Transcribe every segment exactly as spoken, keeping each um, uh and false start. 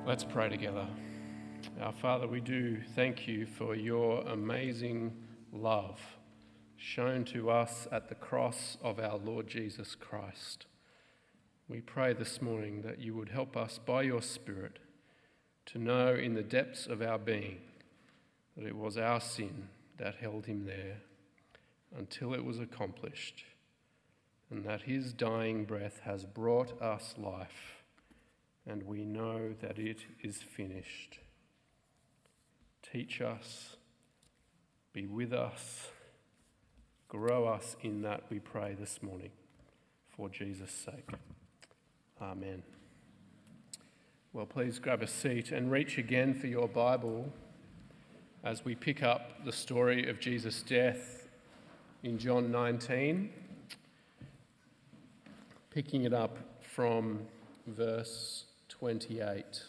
Let's pray together. Our Father, we do thank you for your amazing love shown to us at the cross of our Lord Jesus Christ. We pray this morning that you would help us by your Spirit to know in the depths of our being that it was our sin that held him there until it was accomplished, and that his dying breath has brought us life, and we know that it is finished. Teach us, be with us, grow us in that, we pray this morning, for Jesus' sake. Amen. Well, please grab a seat and reach again for your Bible as we pick up the story of Jesus' death in John nineteen, picking it up from verse twenty-eight.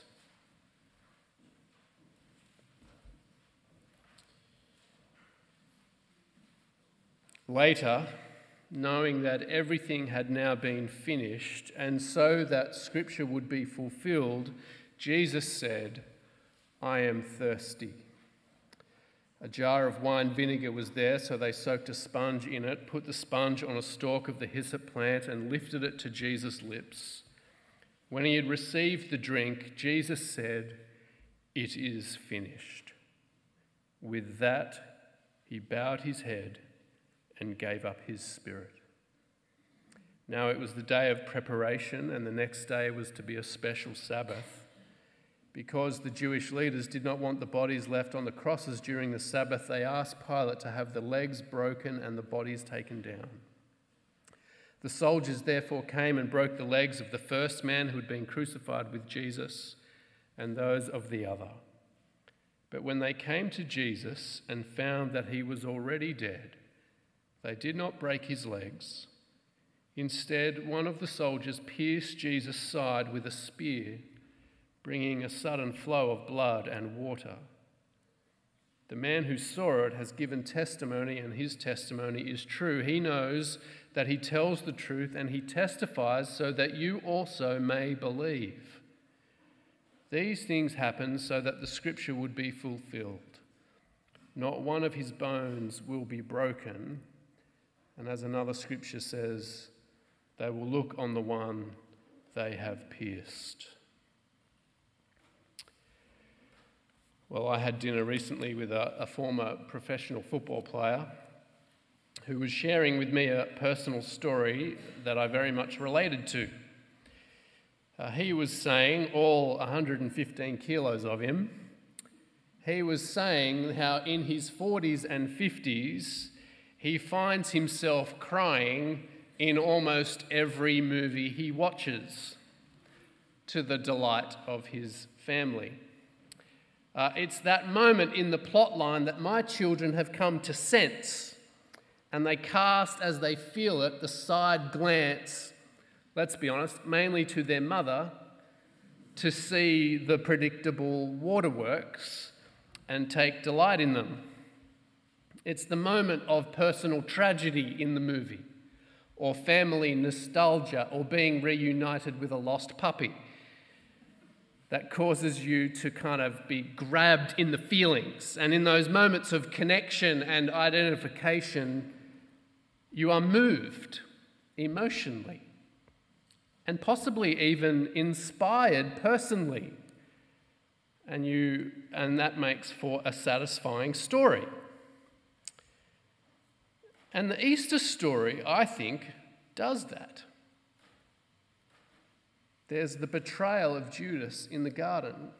Later, knowing that everything had now been finished, and so that Scripture would be fulfilled, Jesus said, "I am thirsty." A jar of wine vinegar was there, so they soaked a sponge in it, put the sponge on a stalk of the hyssop plant, and lifted it to Jesus' lips. When he had received the drink, Jesus said, "It is finished." With that, he bowed his head and gave up his spirit. Now it was the day of preparation, and the next day was to be a special Sabbath. Because the Jewish leaders did not want the bodies left on the crosses during the Sabbath, they asked Pilate to have the legs broken and the bodies taken down. The soldiers therefore came and broke the legs of the first man who had been crucified with Jesus and those of the other. But when they came to Jesus and found that he was already dead, they did not break his legs. Instead, one of the soldiers pierced Jesus' side with a spear, bringing a sudden flow of blood and water. The man who saw it has given testimony, and his testimony is true. He knows that he tells the truth, and he testifies so that you also may believe. These things happened so that the Scripture would be fulfilled. Not one of his bones will be broken. And as another Scripture says, they will look on the one they have pierced. Well, I had dinner recently with a, a former professional football player who was sharing with me a personal story that I very much related to. Uh, he was saying, all one hundred fifteen kilos of him, he was saying how in his forties and fifties he finds himself crying in almost every movie he watches, to the delight of his family. Uh, it's that moment in the plot line that my children have come to sense, and they cast, as they feel it, the side glance, let's be honest, mainly to their mother, to see the predictable waterworks and take delight in them. It's the moment of personal tragedy in the movie, or family nostalgia, or being reunited with a lost puppy, that causes you to kind of be grabbed in the feelings. And in those moments of connection and identification, you are moved emotionally and possibly even inspired personally. And you and that makes for a satisfying story. And the Easter story, I think, does that. There's the betrayal of Judas in the garden.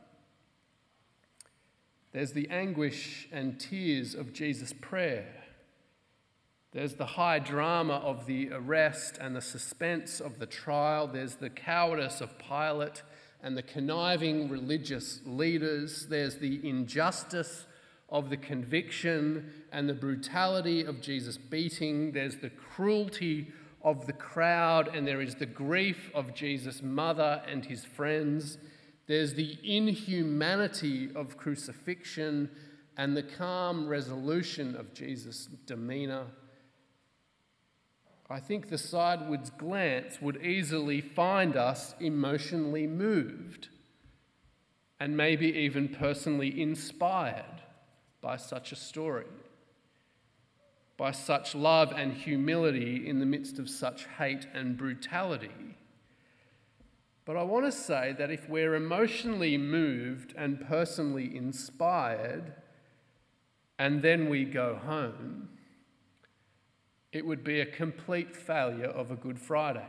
There's the anguish and tears of Jesus' prayer. There's the high drama of the arrest and the suspense of the trial. There's the cowardice of Pilate and the conniving religious leaders. There's the injustice of the conviction and the brutality of Jesus' beating. There's the cruelty of the crowd, and there is the grief of Jesus' mother and his friends. There's the inhumanity of crucifixion and the calm resolution of Jesus' demeanour. I think the sideways glance would easily find us emotionally moved. and maybe even personally inspired by such a story, by such love and humility in the midst of such hate and brutality. But I want to say that if we're emotionally moved and personally inspired, and then we go home, it would be a complete failure of a Good Friday.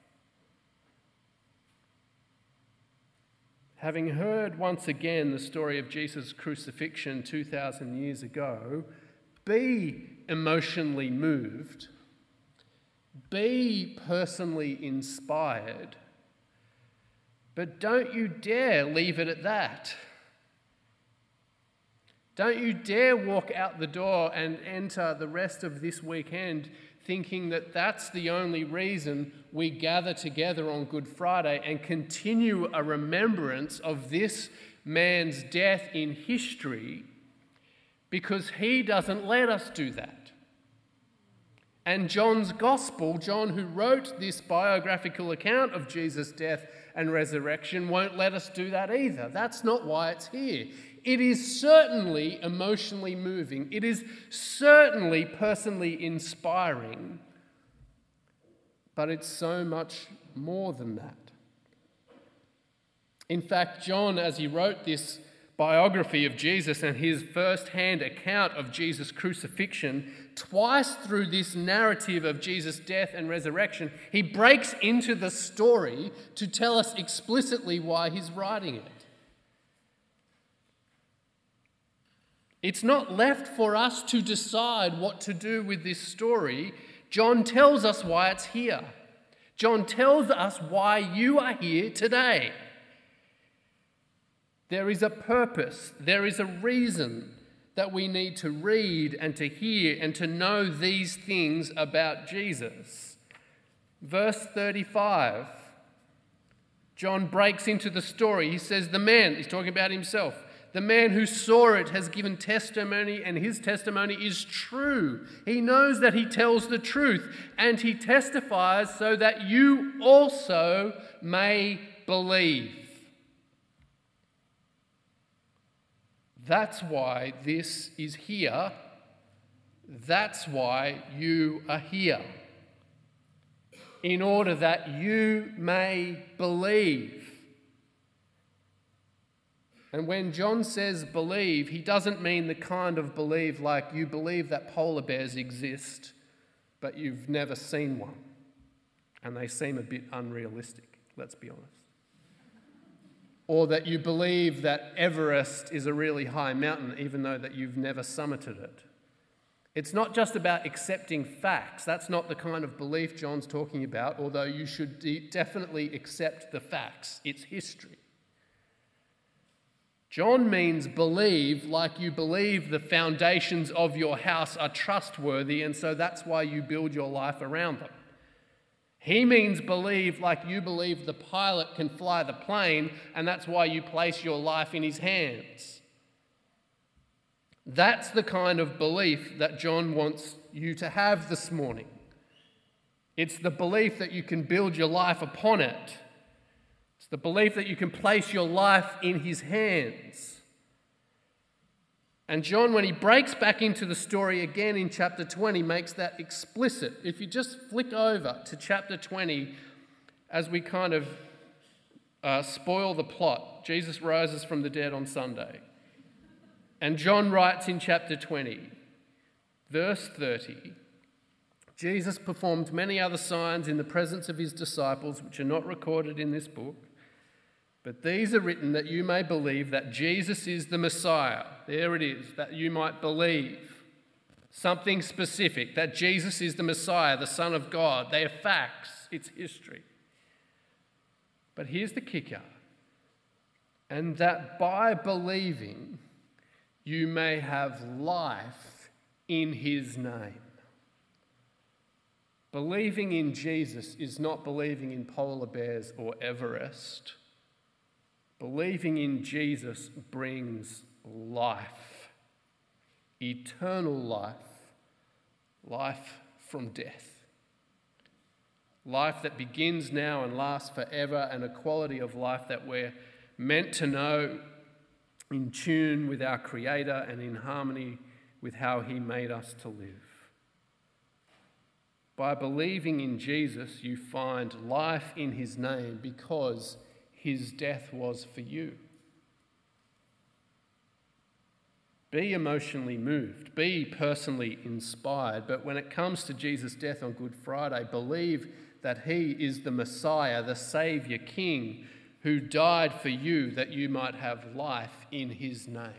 Having heard once again the story of Jesus' crucifixion two thousand years ago, be emotionally moved, be personally inspired, but don't you dare leave it at that. Don't you dare walk out the door and enter the rest of this weekend thinking that that's the only reason we gather together on Good Friday and continue a remembrance of this man's death in history, because he doesn't let us do that. And John's Gospel, John who wrote this biographical account of Jesus' death and resurrection, won't let us do that either. That's not why it's here. It is certainly emotionally moving. It is certainly personally inspiring. But it's so much more than that. In fact, John, as he wrote this biography of Jesus and his first-hand account of Jesus' crucifixion, twice through this narrative of Jesus' death and resurrection, he breaks into the story to tell us explicitly why he's writing it. It's not left for us to decide what to do with this story. John tells us why it's here. John tells us why you are here today. There is a purpose, there is a reason that we need to read and to hear and to know these things about Jesus. Verse thirty-five, John breaks into the story. He says, the man, he's talking about himself, the man who saw it has given testimony, and his testimony is true. He knows that he tells the truth, and he testifies so that you also may believe. That's why this is here. That's why you are here. In order that you may believe. And when John says believe, he doesn't mean the kind of believe like you believe that polar bears exist, but you've never seen one. And they seem a bit unrealistic, let's be honest. Or that you believe that Everest is a really high mountain, even though that you've never summited it. It's not just about accepting facts. That's not the kind of belief John's talking about, although you should de- definitely accept the facts. It's history. John means believe like you believe the foundations of your house are trustworthy, and so that's why you build your life around them. He means believe like you believe the pilot can fly the plane, and that's why you place your life in his hands. That's the kind of belief that John wants you to have this morning. It's the belief that you can build your life upon it. It's the belief that you can place your life in his hands. And John, when he breaks back into the story again in chapter twenty, makes that explicit. If you just flick over to chapter twenty, as we kind of uh, spoil the plot, Jesus rises from the dead on Sunday. And John writes in chapter twenty, verse thirty, Jesus performed many other signs in the presence of his disciples, which are not recorded in this book. But these are written that you may believe that Jesus is the Messiah. There it is, that you might believe. Something specific, that Jesus is the Messiah, the Son of God. They are facts, it's history. But here's the kicker. And that by believing, you may have life in his name. Believing in Jesus is not believing in polar bears or Everest. Believing in Jesus brings life, eternal life, life from death. Life that begins now and lasts forever, and a quality of life that we're meant to know in tune with our Creator and in harmony with how he made us to live. By believing in Jesus, you find life in his name because his death was for you. Be emotionally moved, be personally inspired, but when it comes to Jesus' death on Good Friday, believe that he is the Messiah, the Saviour King, who died for you that you might have life in his name.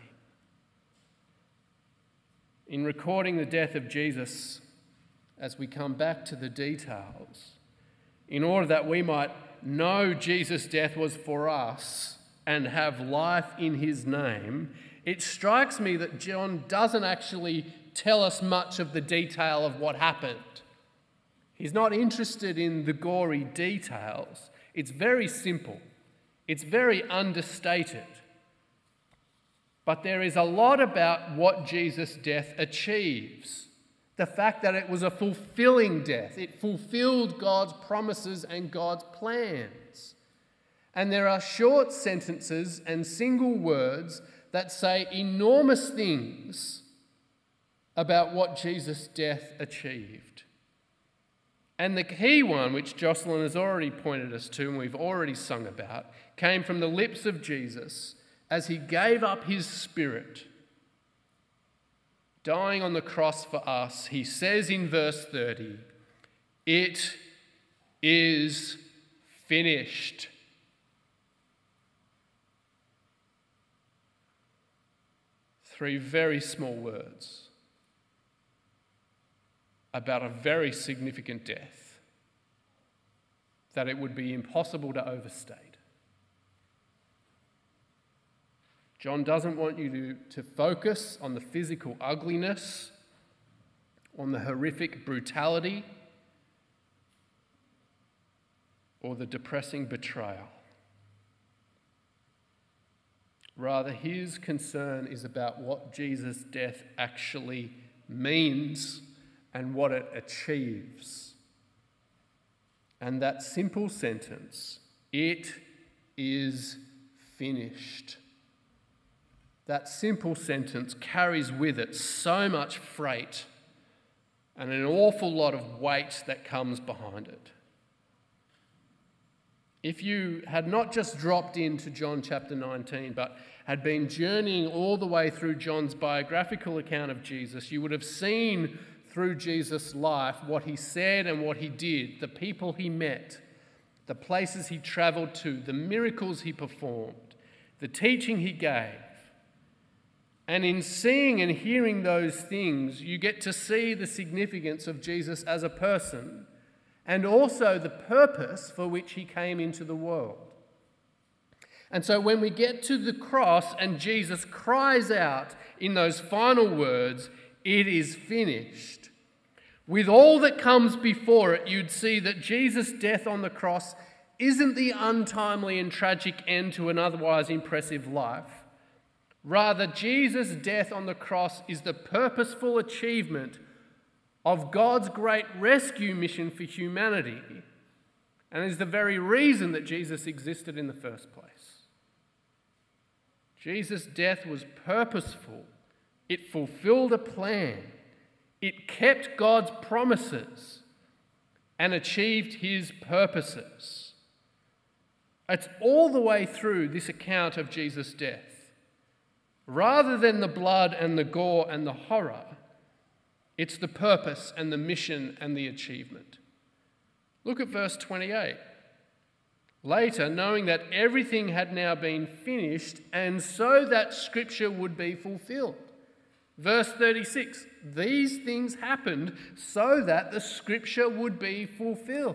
In recording the death of Jesus, as we come back to the details, in order that we might know Jesus' death was for us and have life in his name, it strikes me that John doesn't actually tell us much of the detail of what happened. He's not interested in the gory details. It's very simple. It's very understated. But there is a lot about what Jesus' death achieves. The fact that it was a fulfilling death. It fulfilled God's promises and God's plans. And there are short sentences and single words that say enormous things about what Jesus' death achieved. And the key one, which Jocelyn has already pointed us to and we've already sung about, came from the lips of Jesus as he gave up his spirit. Dying on the cross for us, he says in verse thirty, "It is finished." Three very small words about a very significant death that it would be impossible to overstate. John doesn't want you to, to focus on the physical ugliness, on the horrific brutality, or the depressing betrayal. Rather, his concern is about what Jesus' death actually means and what it achieves. And that simple sentence, "It is finished." That simple sentence carries with it so much freight and an awful lot of weight that comes behind it. If you had not just dropped into John chapter nineteen, but had been journeying all the way through John's biographical account of Jesus, you would have seen through Jesus' life what he said and what he did, the people he met, the places he travelled to, the miracles he performed, the teaching he gave. And in seeing and hearing those things, you get to see the significance of Jesus as a person and also the purpose for which he came into the world. And so when we get to the cross and Jesus cries out in those final words, "It is finished," with all that comes before it, you'd see that Jesus' death on the cross isn't the untimely and tragic end to an otherwise impressive life. Rather, Jesus' death on the cross is the purposeful achievement of God's great rescue mission for humanity, and is the very reason that Jesus existed in the first place. Jesus' death was purposeful. It fulfilled a plan. It kept God's promises and achieved his purposes. It's all the way through this account of Jesus' death. Rather than the blood and the gore and the horror, it's the purpose and the mission and the achievement. Look at verse twenty-eight. Later, knowing that everything had now been finished, and so that Scripture would be fulfilled. Verse thirty-six, these things happened so that the Scripture would be fulfilled.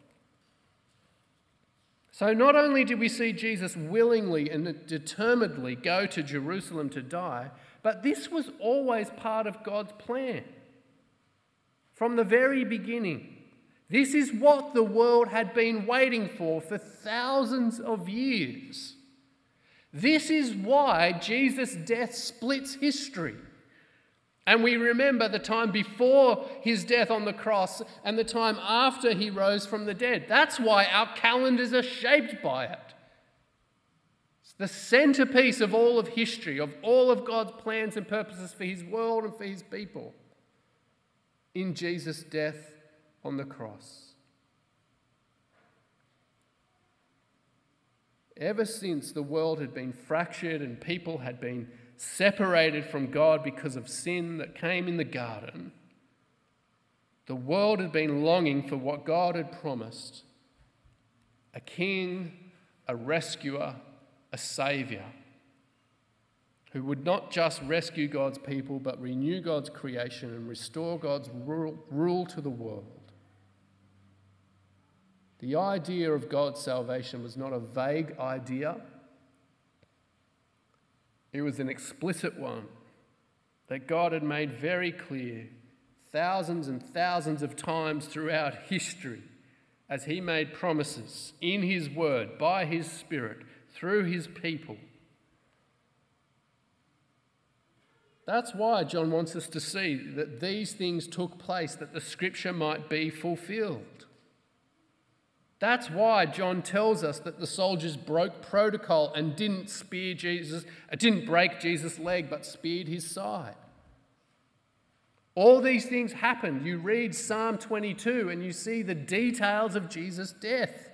So not only did we see Jesus willingly and determinedly go to Jerusalem to die, but this was always part of God's plan. From the very beginning, this is what the world had been waiting for for thousands of years. This is why Jesus' death splits history. And we remember the time before his death on the cross and the time after he rose from the dead. That's why our calendars are shaped by it. It's the centerpiece of all of history, of all of God's plans and purposes for his world and for his people, in Jesus' death on the cross. Ever since the world had been fractured and people had been separated from God because of sin that came in the garden, the world had been longing for what God had promised: a king, a rescuer, a saviour, who would not just rescue God's people, but renew God's creation and restore God's rule, rule to the world. The idea of God's salvation was not a vague idea. It was an explicit one that God had made very clear thousands and thousands of times throughout history as he made promises in his word, by his Spirit, through his people. That's why John wants us to see that these things took place, that the scripture might be fulfilled. That's why John tells us that the soldiers broke protocol and didn't spear Jesus, didn't break Jesus' leg, but speared his side. All these things happened. You read Psalm twenty-two and you see the details of Jesus' death,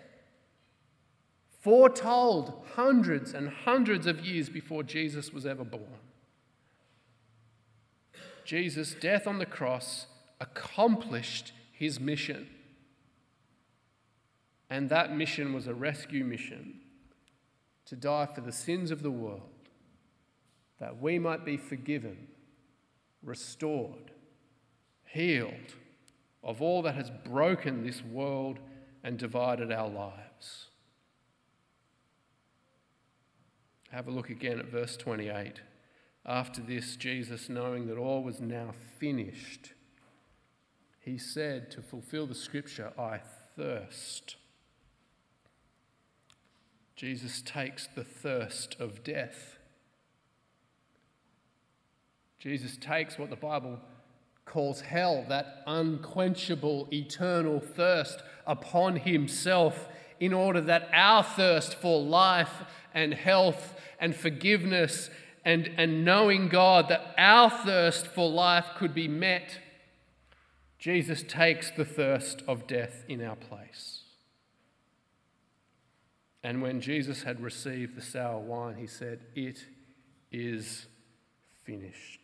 foretold hundreds and hundreds of years before Jesus was ever born. Jesus' death on the cross accomplished his mission. And that mission was a rescue mission, to die for the sins of the world, that we might be forgiven, restored, healed of all that has broken this world and divided our lives. Have a look again at verse twenty-eight. After this, Jesus, knowing that all was now finished, he said, to fulfill the scripture, I thirst. Jesus takes the thirst of death. Jesus takes what the Bible calls hell, that unquenchable, eternal thirst, upon himself in order that our thirst for life and health and forgiveness and, and knowing God, that our thirst for life could be met. Jesus takes the thirst of death in our place. And when Jesus had received the sour wine, he said, it is finished.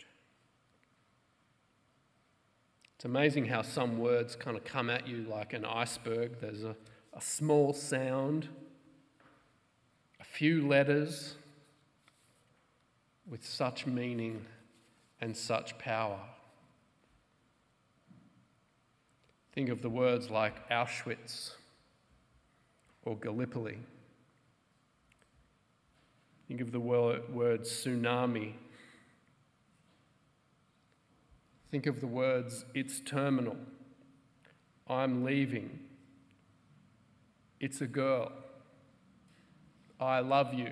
It's amazing how some words kind of come at you like an iceberg. There's a, a small sound, a few letters with such meaning and such power. Think of the words like Auschwitz or Gallipoli. Think of the word, word tsunami. Think of the words, it's terminal, I'm leaving, it's a girl, I love you.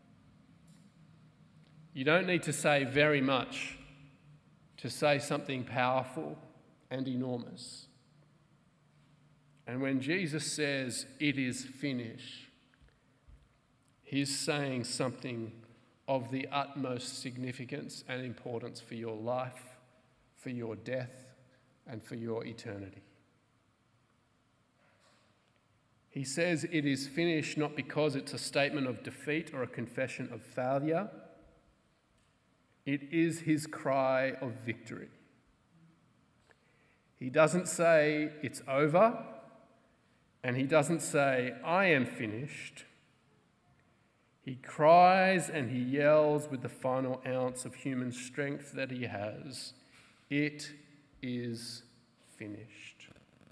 You don't need to say very much to say something powerful and enormous. And when Jesus says, it is finished, he's saying something of the utmost significance and importance for your life, for your death, and for your eternity. He says it is finished not because it's a statement of defeat or a confession of failure. It is his cry of victory. He doesn't say it's over, and he doesn't say, I am finished. He cries and he yells with the final ounce of human strength that he has, it is finished.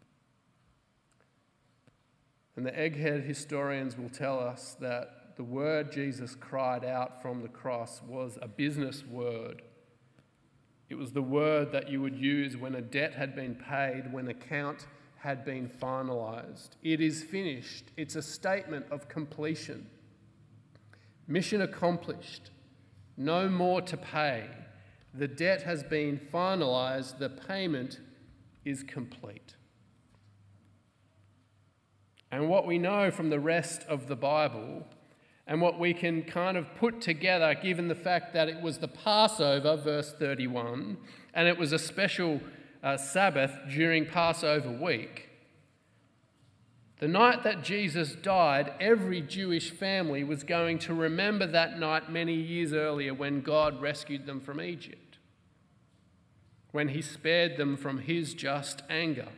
And the egghead historians will tell us that the word Jesus cried out from the cross was a business word. It was the word that you would use when a debt had been paid, when an account had been finalized. It is finished. It's a statement of completion. Mission accomplished. No more to pay. The debt has been finalized. The payment is complete. And what we know from the rest of the Bible and what we can kind of put together, given the fact that it was the Passover, verse thirty-one, and it was a special uh, Sabbath during Passover week. The night that Jesus died, every Jewish family was going to remember that night many years earlier when God rescued them from Egypt, when he spared them from his just anger.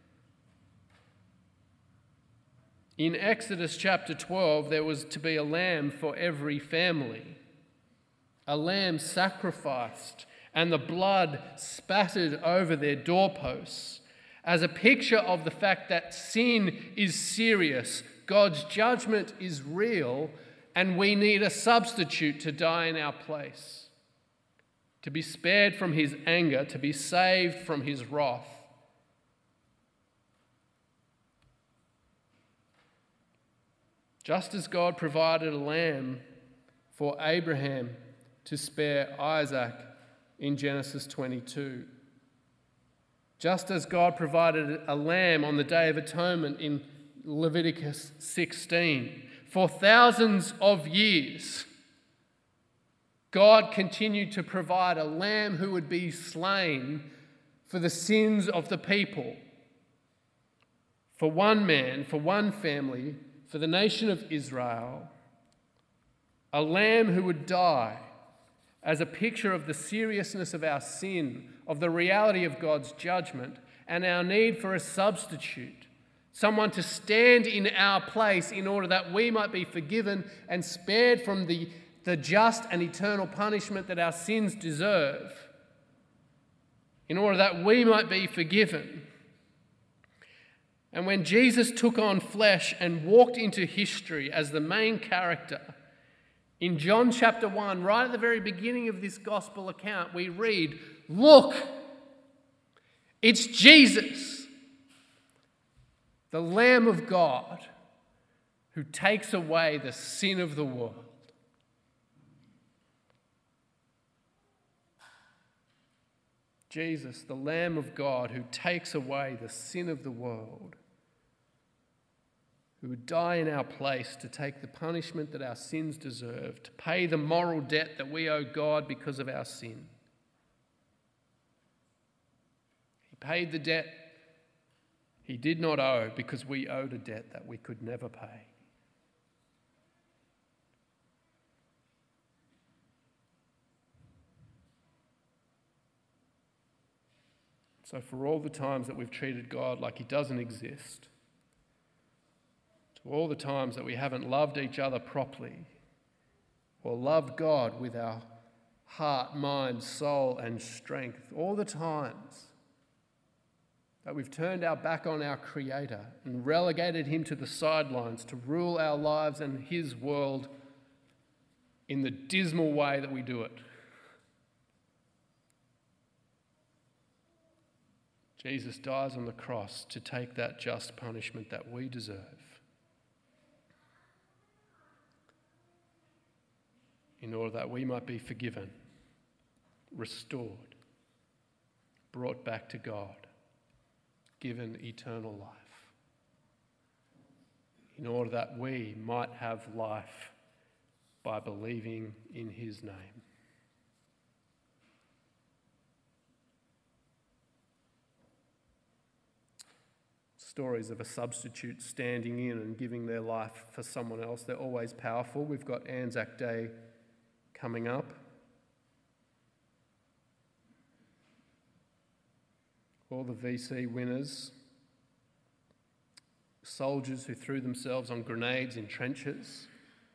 In Exodus chapter twelve, there was to be a lamb for every family, a lamb sacrificed and the blood spattered over their doorposts as a picture of the fact that sin is serious, God's judgment is real, and we need a substitute to die in our place, to be spared from his anger, to be saved from his wrath. Just as God provided a lamb for Abraham to spare Isaac in Genesis twenty-two, just as God provided a lamb on the Day of Atonement in Leviticus sixteen, for thousands of years, God continued to provide a lamb who would be slain for the sins of the people, for one man, for one family, for the nation of Israel, a lamb who would die as a picture of the seriousness of our sin, of the reality of God's judgment, and our need for a substitute, someone to stand in our place in order that we might be forgiven and spared from the, the just and eternal punishment that our sins deserve, in order that we might be forgiven. And when Jesus took on flesh and walked into history as the main character, in John chapter one, right at the very beginning of this gospel account, we read, "Look, it's Jesus, the Lamb of God, who takes away the sin of the world." Jesus, the Lamb of God, who takes away the sin of the world, who would die in our place to take the punishment that our sins deserve, to pay the moral debt that we owe God because of our sin. He paid the debt he did not owe because we owed a debt that we could never pay. So for all the times that we've treated God like he doesn't exist, to all the times that we haven't loved each other properly or loved God with our heart, mind, soul, and strength, all the times that we've turned our back on our Creator and relegated him to the sidelines to rule our lives and his world in the dismal way that we do it, Jesus dies on the cross to take that just punishment that we deserve, in order that we might be forgiven, restored, brought back to God, given eternal life, in order that we might have life by believing in his name. Stories of a substitute standing in and giving their life for someone else, they're always powerful. We've got Anzac Day coming up. All the V C winners, soldiers who threw themselves on grenades in trenches,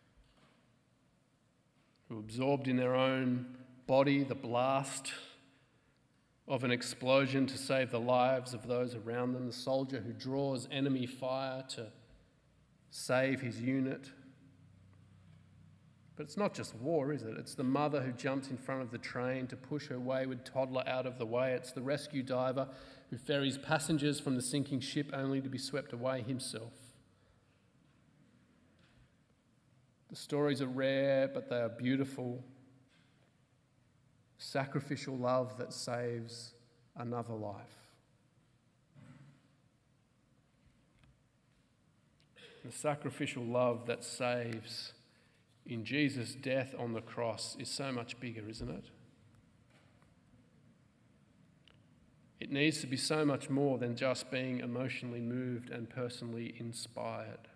who absorbed in their own body the blast of an explosion to save the lives of those around them, the soldier who draws enemy fire to save his unit. But it's not just war, is it? It's the mother who jumps in front of the train to push her wayward toddler out of the way. It's the rescue diver who ferries passengers from the sinking ship only to be swept away himself. The stories are rare, but they are beautiful. Sacrificial love that saves another life. The sacrificial love that saves in Jesus' death on the cross is so much bigger, isn't it? It needs to be so much more than just being emotionally moved and personally inspired.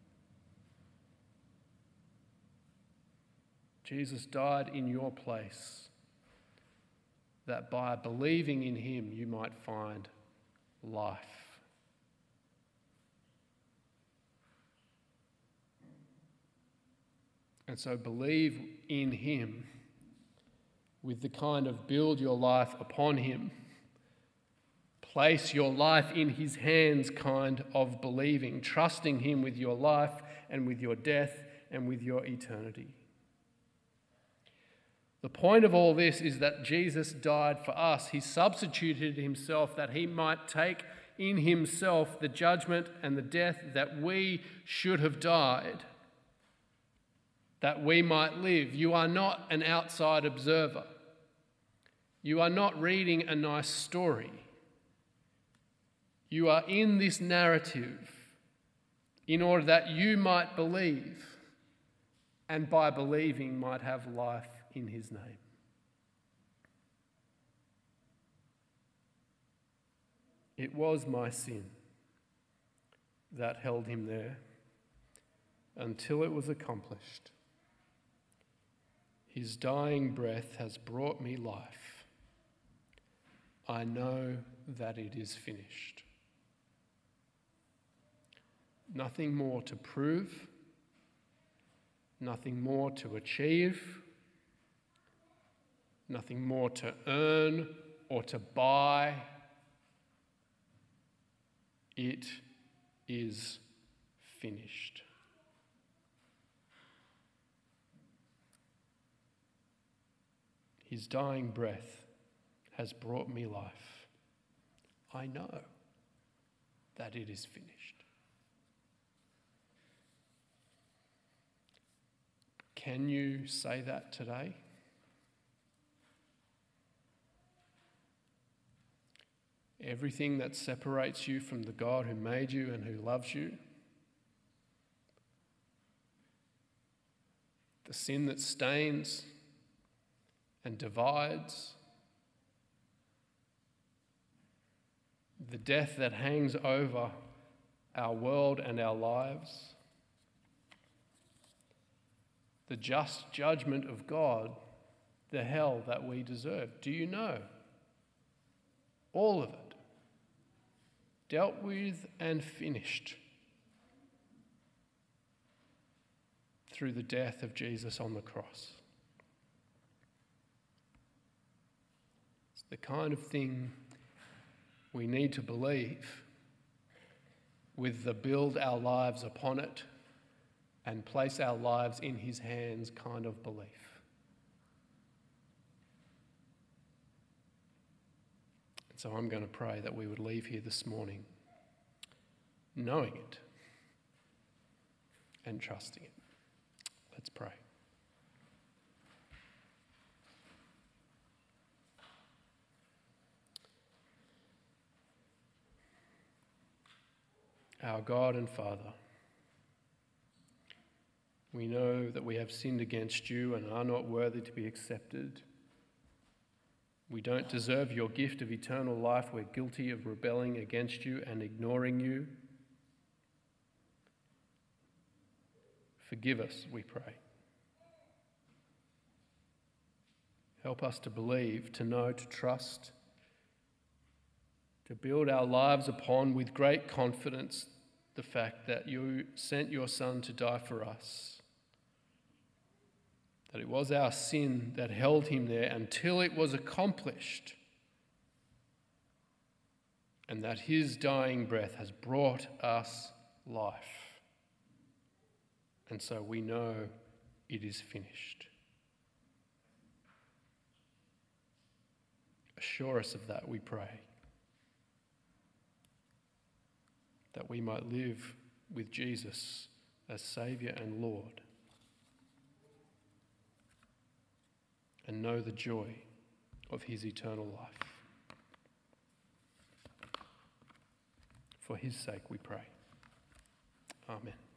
Jesus died in your place, that by believing in him you might find life. And so believe in him with the kind of build your life upon him, place your life in his hands kind of believing, trusting him with your life and with your death and with your eternity. The point of all this is that Jesus died for us. He substituted himself that he might take in himself the judgment and the death that we should have died, that we might live. You are not an outside observer. You are not reading a nice story. You are in this narrative in order that you might believe, and by believing might have life in his name. It was my sin that held him there until it was accomplished. His dying breath has brought me life. I know that it is finished. Nothing more to prove, nothing more to achieve, nothing more to earn or to buy. It is finished. His dying breath has brought me life. I know that it is finished. Can you say that today? Everything that separates you from the God who made you and who loves you, the sin that stains and divides, the death that hangs over our world and our lives, the just judgment of God, the hell that we deserve. Do you know? All of it. Dealt with and finished through the death of Jesus on the cross. It's the kind of thing we need to believe with the build our lives upon it and place our lives in his hands kind of belief. And so I'm going to pray that we would leave here this morning knowing it and trusting it. Let's pray. Our God and Father, we know that we have sinned against you and are not worthy to be accepted. We don't deserve your gift of eternal life. We're guilty of rebelling against you and ignoring you. Forgive us, we pray. Help us to believe, to know, to trust, to build our lives upon with great confidence the fact that you sent your Son to die for us, that it was our sin that held him there until it was accomplished, and that his dying breath has brought us life. And so we know it is finished. Assure us of that, we pray, that we might live with Jesus as Saviour and Lord, and know the joy of his eternal life. For his sake we pray. Amen.